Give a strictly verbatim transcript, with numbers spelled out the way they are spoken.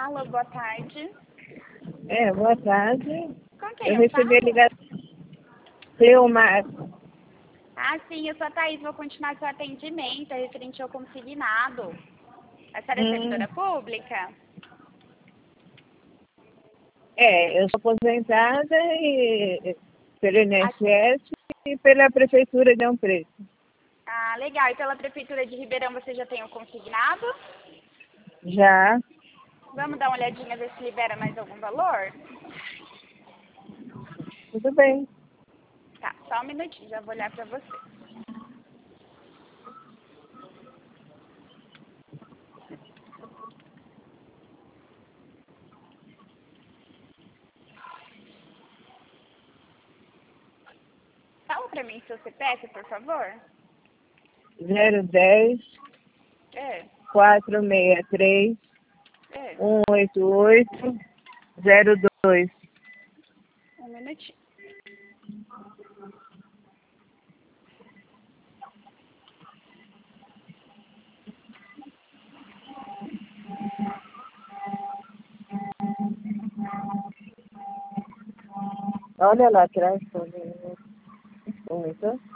Alô, boa tarde. É, boa tarde. Com quem Eu eu recebi a falo? ligação. Cleomar. Ah, sim, eu sou a Thaís, vou continuar seu atendimento, é referente ao consignado. A senhora é Hum, servidora pública? é, eu sou aposentada e, pelo Ah, I N S S e pela Prefeitura de Rio Preto. ah, legal. E pela Prefeitura de Ribeirão você já tem o consignado? Já, Vamos dar uma olhadinha, ver se libera mais algum valor? tudo bem. Tá, só um minutinho, já vou olhar pra você. Fala pra mim seu C P F, por favor. zero dez, É, quatrocentos e sessenta e três, é, cento e oitenta e oito, zero dois. um minutinho. Olha lá atrás. Aumentou?